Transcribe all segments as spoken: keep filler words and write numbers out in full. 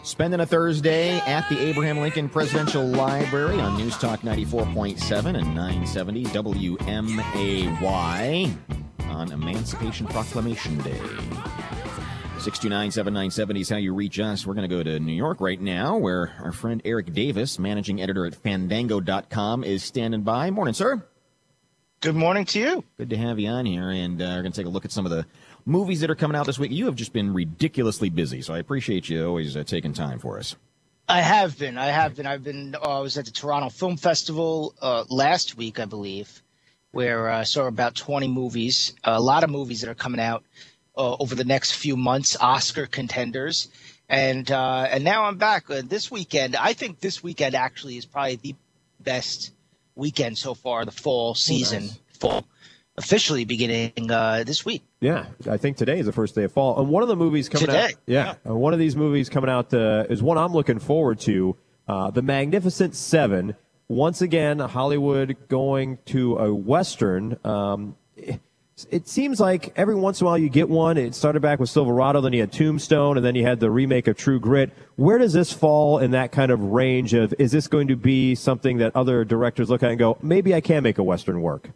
Spending a Thursday at the Abraham Lincoln Presidential Library on News Talk ninety-four point seven and nine seventy W M A Y on Emancipation Proclamation Day. six two nine, seven nine seven zero is how you reach us. We're going to go to New York right now, where our friend Eric Davis, managing editor at Fandango dot com, is standing by. Morning, sir. Good morning to you. Good to have you on here, and uh, we're going to take a look at some of the movies that are coming out this week. You have just been ridiculously busy, so I appreciate you always uh, taking time for us. I have been. I have been. I've been. Uh, I was at the Toronto Film Festival uh, last week, I believe, where I uh, saw about twenty movies, a lot of movies that are coming out uh, over the next few months, Oscar contenders. And uh, and now I'm back uh, this weekend. I think this weekend actually is probably the best weekend so far, the fall season, oh, nice. fall officially beginning uh, this week. Yeah, I think today is the first day of fall. And one of the movies coming today. out, yeah, yeah. Uh, one of these movies coming out uh, is one I'm looking forward to, uh, The Magnificent Seven. Once again, Hollywood going to a Western. Um, it, it seems like every once in a while you get one. It started back with Silverado, then you had Tombstone, and then you had the remake of True Grit. Where does this fall in that kind of range of, is this going to be something that other directors look at and go, maybe I can make a Western work?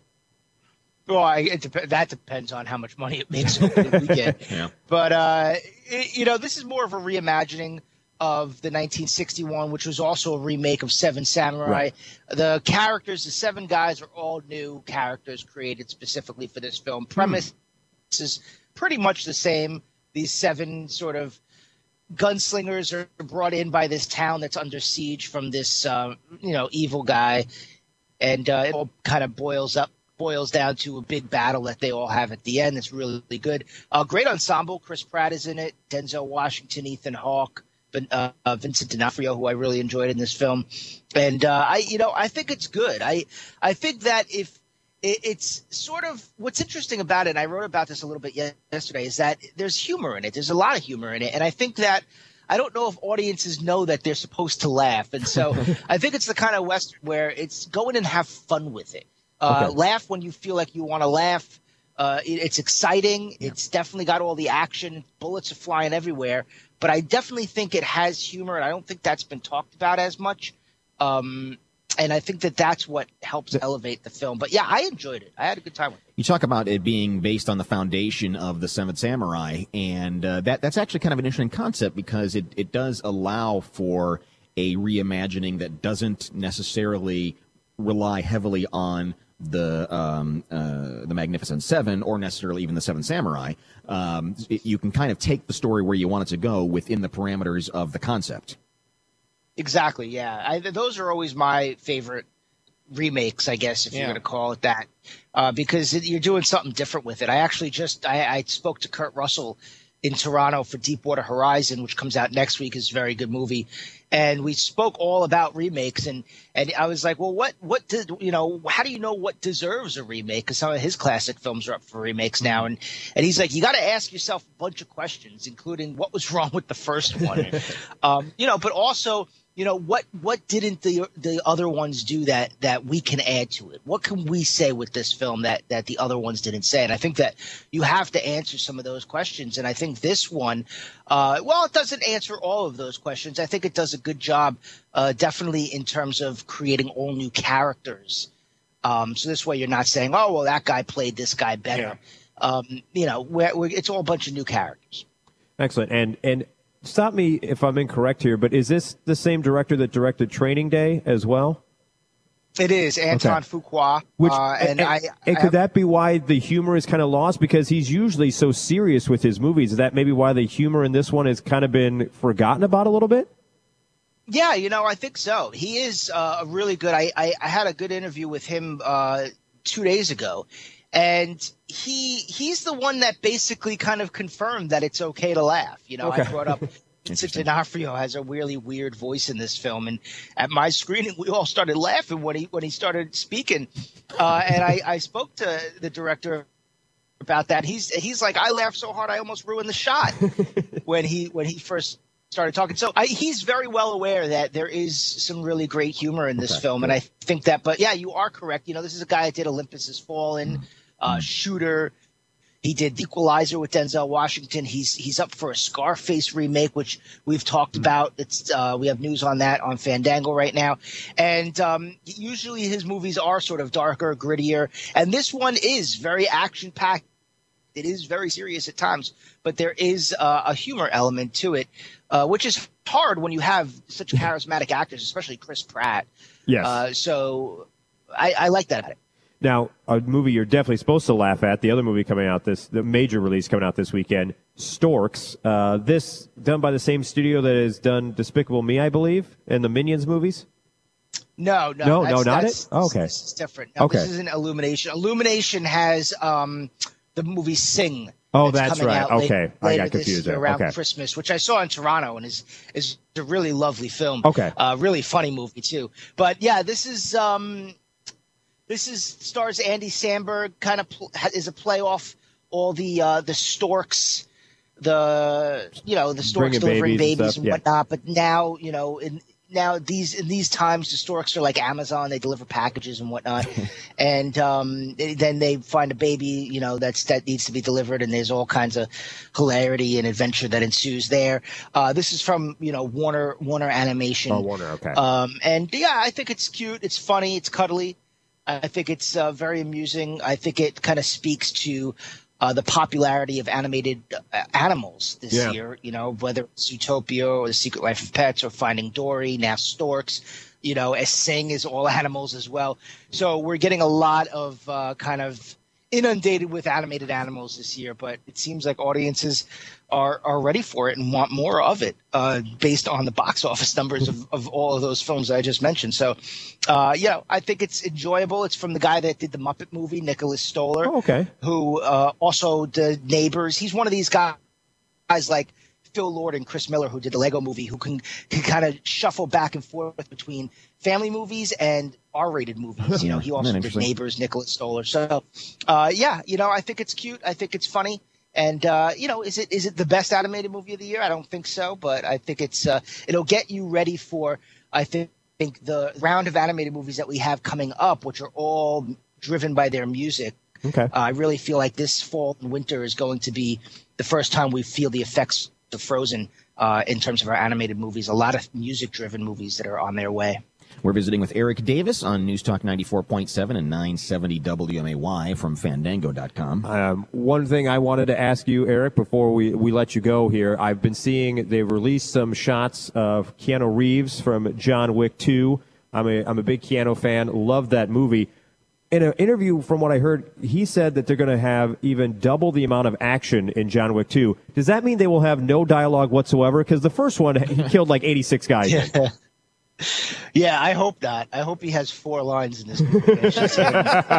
Well, I, it dep- that depends on how much money it makes over the weekend. yeah. But, uh, it, you know, this is more of a reimagining of the nineteen sixty-one, which was also a remake of Seven Samurai. Right. The characters, the seven guys, are all new characters created specifically for this film. Premise hmm. is pretty much the same. These seven sort of gunslingers are brought in by this town that's under siege from this, uh, you know, evil guy. And uh, it all kind of boils up. boils down to a big battle that they all have at the end. It's really, really good. Uh, great ensemble. Chris Pratt is in it. Denzel Washington, Ethan Hawke, uh, uh, Vincent D'Onofrio, who I really enjoyed in this film. And uh, I, you know, I think it's good. I, I think that if it, it's sort of what's interesting about it, and I wrote about this a little bit yesterday, is that there's humor in it. There's a lot of humor in it, and I think that. I don't know if audiences know that they're supposed to laugh. And so I think it's the kind of Western where it's go in and have fun with it. Uh, okay. Laugh when you feel like you want to laugh. Uh, it, it's exciting. Yeah. It's definitely got all the action. Bullets are flying everywhere. But I definitely think it has humor, and I don't think that's been talked about as much. Um, and I think that that's what helps elevate the film. But, yeah, I enjoyed it. I had a good time with it. You talk about it being based on the foundation of the Seven Samurai, and uh, that that's actually kind of an interesting concept because it, it does allow for a reimagining that doesn't necessarily rely heavily on the um, uh, the Magnificent Seven or necessarily even the Seven Samurai. Um, it, you can kind of take the story where you want it to go within the parameters of the concept. Exactly, yeah. I, those are always my favorite remakes, I guess, if yeah. you're going to call it that, uh, because it, you're doing something different with it. I actually just I, I spoke to Kurt Russell in Toronto for Deepwater Horizon, which comes out next week. Is a very good movie. And we spoke all about remakes, and, and I was like, well, what, what did, you know, how do you know what deserves a remake? Because some of his classic films are up for remakes now. And, and he's like, you got to ask yourself a bunch of questions, including what was wrong with the first one? um, you know, but also, you know, what, what didn't the, the other ones do that, that we can add to it? What can we say with this film that, that the other ones didn't say? And I think that you have to answer some of those questions. And I think this one, uh, well, it doesn't answer all of those questions. I think it does a good job, uh, definitely in terms of creating all new characters. Um, so this way you're not saying, oh, well, that guy played this guy better. Yeah. Um, you know, we're, we're, it's all a bunch of new characters. Excellent. And, and, stop me if I'm incorrect here, but is this the same director that directed Training Day as well? It is, Anton okay. Fuqua. Which, uh, and, and, I, and I could have, that be why the humor is kind of lost? Because he's usually so serious with his movies. Is that maybe why the humor in this one has kind of been forgotten about a little bit? Yeah, you know, I think so. He is uh, a really good. I, I, I had a good interview with him uh, two days ago. And he he's the one that basically kind of confirmed that it's okay to laugh. You know, okay. I brought up Vincent D'Onofrio has a really weird voice in this film, and at my screening, we all started laughing when he when he started speaking. Uh, and I, I spoke to the director about that. He's he's like, I laughed so hard I almost ruined the shot when he when he first started talking. So I, he's very well aware that there is some really great humor in this okay, film, and I think that. But yeah, you are correct. You know, this is a guy that did Olympus Has Fallen. Mm. Uh, Shooter, He did The Equalizer with Denzel Washington. He's he's up for a Scarface remake, which we've talked about. It's uh, we have news on that on Fandango right now. And um, usually his movies are sort of darker, grittier. And this one is very action-packed. It is very serious at times, but there is uh, a humor element to it, uh, which is hard when you have such charismatic actors, especially Chris Pratt. Yes. Uh, so I, I like that. Now, a movie you're definitely supposed to laugh at, the other movie coming out this, the major release coming out this weekend, Storks. Uh, this done by the same studio that has done Despicable Me, I believe, and the Minions movies? No, no. No, that's, no, not that's, it? Oh, okay. This is different. No, okay. This isn't Illumination. Illumination has um, the movie Sing. Oh, that's, that's right. Out okay. Later, I got confused there. Around okay. Christmas, which I saw in Toronto and is is a really lovely film. Okay. Uh, really funny movie, too. But, yeah, this is um, – This is stars Andy Samberg, kind of pl- is a play off all the uh, the storks, the you know the storks Bringing delivering babies babies and and, stuff, yeah. whatnot. But now you know in now these in these times the storks are like Amazon; they deliver packages and whatnot. and um, then they find a baby, you know that's that needs to be delivered, and there's all kinds of hilarity and adventure that ensues there. Uh, this is from you know Warner Warner Animation. Oh, Warner, okay. Um, and yeah, I think it's cute. It's funny. It's cuddly. I think it's uh, very amusing. I think it kind of speaks to uh, the popularity of animated uh, animals this yeah. year, you know, whether it's Zootopia or The Secret Life of Pets or Finding Dory, now Storks, you know, as Sing is all animals as well. So we're getting a lot of uh, kind of inundated with animated animals this year, but it seems like audiences are, are ready for it and want more of it uh, based on the box office numbers of, of all of those films that I just mentioned. So, uh, you know, I think it's enjoyable. It's from the guy that did the Muppet movie, Nicholas Stoller, oh, okay. who uh, also did Neighbors. He's one of these guys like Phil Lord and Chris Miller, who did the Lego movie, who can, can kind of shuffle back and forth between family movies and R-rated movies. You know, he also did Neighbors, Nicholas Stoller. So, uh, yeah, you know, I think it's cute. I think it's funny. And, uh, you know, is it is it the best animated movie of the year? I don't think so, but I think it's uh, it'll get you ready for, I think, think, the round of animated movies that we have coming up, which are all driven by their music. Okay. Uh, I really feel like this fall and winter is going to be the first time we feel the effects of Frozen uh, in terms of our animated movies. A lot of music-driven movies that are on their way. We're visiting with Eric Davis on News Talk ninety-four point seven and nine seventy W M A Y from Fandango dot com. Um, one thing I wanted to ask you, Eric, before we, we let you go here, I've been seeing they've released some shots of Keanu Reeves from John Wick two. I'm a, I'm a big Keanu fan. Love that movie. In an interview, from what I heard, he said that they're going to have even double the amount of action in John Wick two. Does that mean they will have no dialogue whatsoever? Because the first one, he killed like eighty-six guys. Yeah. Yeah, I hope not. I hope he has four lines in this movie. It's just him.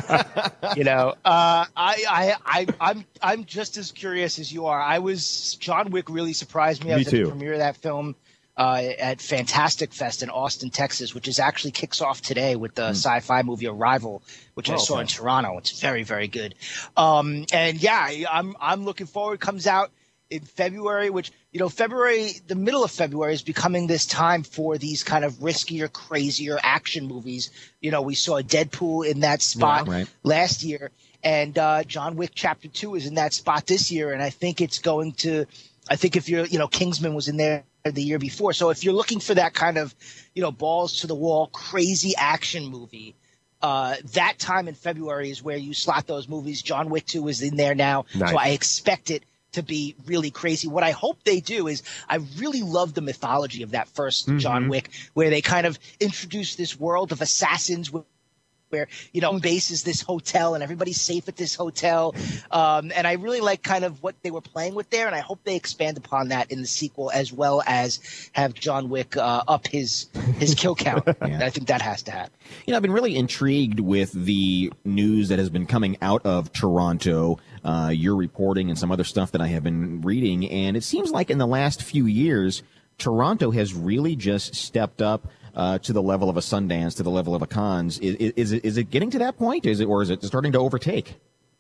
You know, uh, I, I, I, I'm, I'm just as curious as you are. I was John Wick really surprised me. I Me was too. at the premiere of that film uh, at Fantastic Fest in Austin, Texas, which is actually kicks off today with the mm. sci-fi movie Arrival, which oh, I saw okay. in Toronto. It's very, very good. Um, and yeah, I'm, I'm looking forward. It comes out in February, which, you know, February, the middle of February is becoming this time for these kind of riskier, crazier action movies. You know, we saw Deadpool in that spot yeah, right. last year, and uh, John Wick Chapter two is in that spot this year. And I think it's going to, I think if you're, you know, Kingsman was in there the year before. So if you're looking for that kind of, you know, balls to the wall, crazy action movie, uh, that time in February is where you slot those movies. John Wick two is in there now. Nice. So I expect it to be really crazy. What I hope they do is, I really love the mythology of that first mm-hmm. John Wick, where they kind of introduce this world of assassins where, you know, base is this hotel and everybody's safe at this hotel. Um, and I really like kind of what they were playing with there. And I hope they expand upon that in the sequel, as well as have John Wick uh, up his, his kill count. yeah. I think that has to happen. You know, I've been really intrigued with the news that has been coming out of Toronto, uh, your reporting and some other stuff that I have been reading. And it seems like in the last few years, Toronto has really just stepped up uh, to the level of a Sundance, to the level of a Cannes. Is, is, is, it, is it getting to that point? Is it, or is it starting to overtake?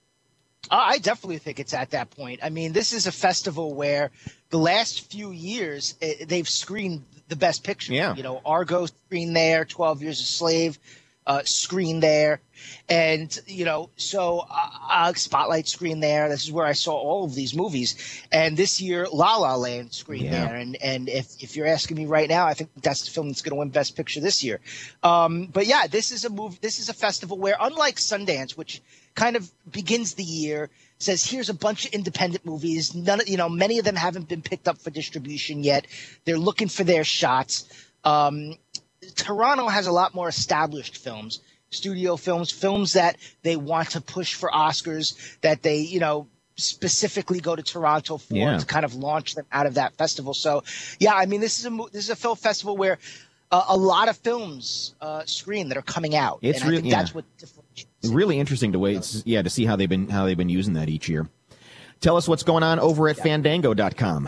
I definitely think it's at that point. I mean, this is a festival where the last few years they've screened the best picture. Yeah. You know, Argo screened there, twelve Years a Slave uh, screen there. And, you know, so uh, uh, Spotlight screen there. This is where I saw all of these movies. And this year, La La Land screen yeah. there. And and if, if you're asking me right now, I think that's the film that's going to win Best Picture this year. Um, but yeah, this is a movie. This is a festival where, unlike Sundance, which kind of begins the year, says here's a bunch of independent movies. None, of, you know, many of them haven't been picked up for distribution yet. They're looking for their shots. Um, Toronto has a lot more established films. Studio films, films that they want to push for Oscars, that they, you know, specifically go to Toronto for yeah. to kind of launch them out of that festival. So, yeah, I mean, this is a this is a film festival where uh, a lot of films uh, screen that are coming out. It's and really, I think yeah. that's what differentiates. Really interesting to wait, yeah, to see how they've been how they've been using that each year. Tell us what's going on over at yeah. Fandango dot com.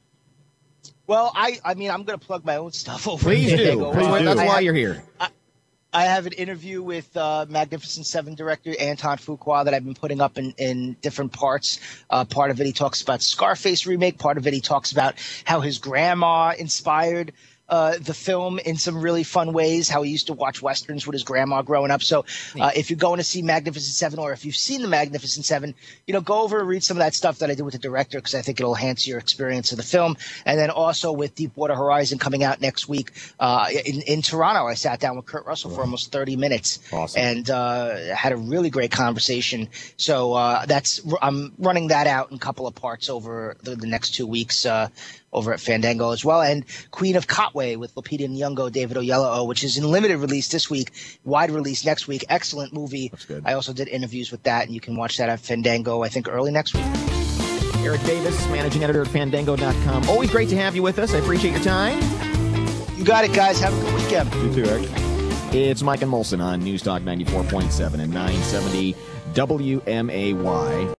Well, I, I mean, I'm going to plug my own stuff over. Please at do. Fandango. Please uh, do. That's I why have, you're here. I, I have an interview with uh, Magnificent Seven director Anton Fuqua that I've been putting up in, in different parts. Uh, part of it he talks about Scarface remake. Part of it he talks about how his grandma inspired uh, the film in some really fun ways, how he used to watch Westerns with his grandma growing up. So uh, if you're going to see Magnificent Seven, or if you've seen the Magnificent Seven, you know, go over and read some of that stuff that I did with the director, because I think it'll enhance your experience of the film. And then also with Deepwater Horizon coming out next week uh, in, in Toronto, I sat down with Kurt Russell for almost thirty minutes awesome. and uh, had a really great conversation. So uh, that's I'm running that out in a couple of parts over the, the next two weeks uh, over at Fandango as well. And Queen of Kotway with Lupita Nyong'o, David Oyelowo, which is in limited release this week, wide release next week. Excellent movie. That's good. I also did interviews with that, and you can watch that at Fandango, I think, early next week. Eric Davis, managing editor at Fandango dot com. Always great to have you with us. I appreciate your time. You got it, guys. Have a good weekend. You too, Eric. It's Mike and Molson on News Talk ninety-four point seven and nine seventy W M A Y.